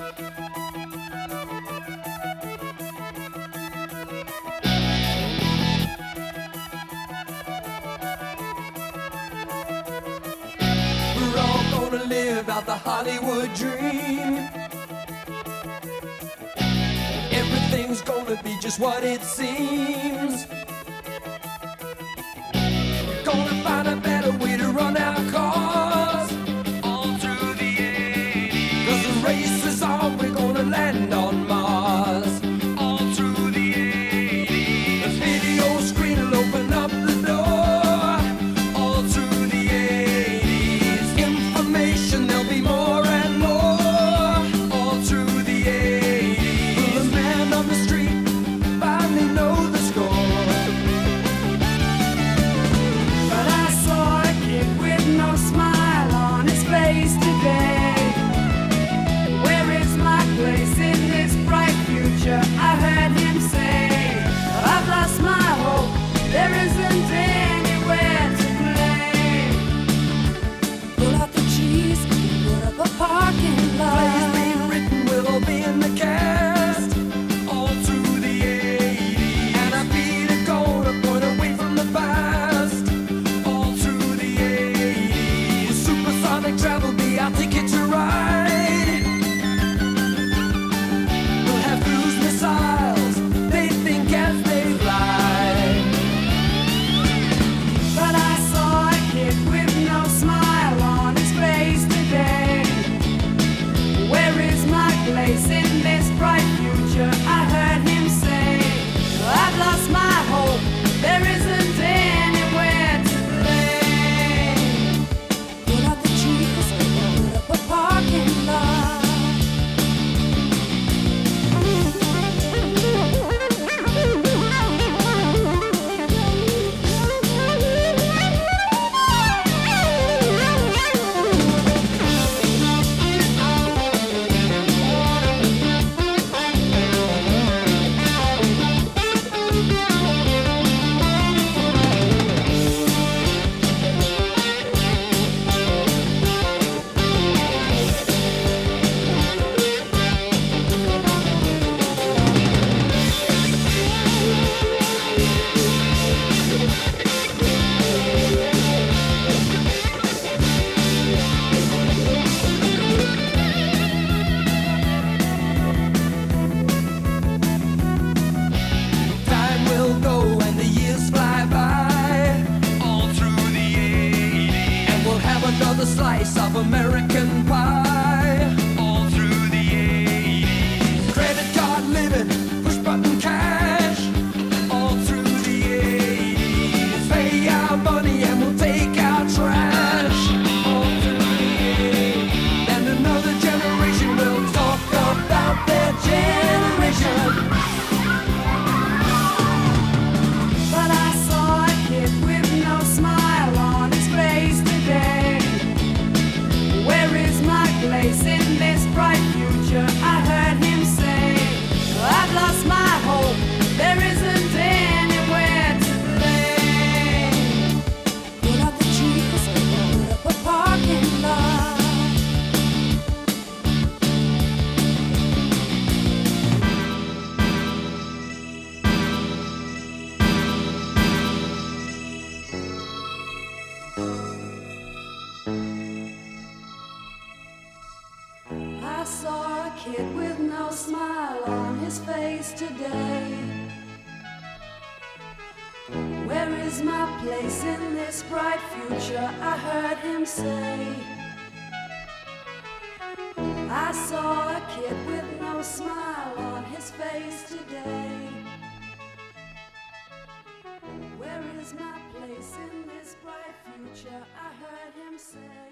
We're all gonna live out the Hollywood dream. Everything's gonna be just what it seems. We're gonna find a better way to run our cars all through the 80s. 'Cause the race is on, we're gonna land on Mars all through the 80s. The video screen will open up the door all through the 80s. Information, there'll be more and more all through the 80s. Will the man on the street finally know the score? But I saw a kid with no smile on his face today. Where is my place in this bright future? I heard him say, I've lost my hope, there isn't anywhere to play. Pull out the cheese, put up a parking Plays lot. being written will all be in the cast all through the 80s. And I beat a goal to point away from the past all through the 80s. With supersonic travel be our ticket to ride. We'll have cruise missiles, they think as they fly. But I saw a kid with no smile on his face today. Where is my place in this bright future? I heard him say, I've lost my hope, there isn't anywhere to play. Put out the trees, put up a parking lot. Time will go and the years fly by all through the 80s. And we'll have another slice of American pie all through the 80s. Credit card living, push button cash all through the 80s. Pay our money and we'll take our trash all through the 80s. And another generation will talk about their generation. But I saw a kid with no smile on his face today. Where is my place in this bright future? I heard him say, I've lost my hope, there isn't anywhere to play. Put out the trees, put up a parking lot. I saw a kid with no smile on his face today. Where is my place in this bright future? I heard him say. I saw a kid with no smile on his face today. Where is my place in this bright future? I heard him say.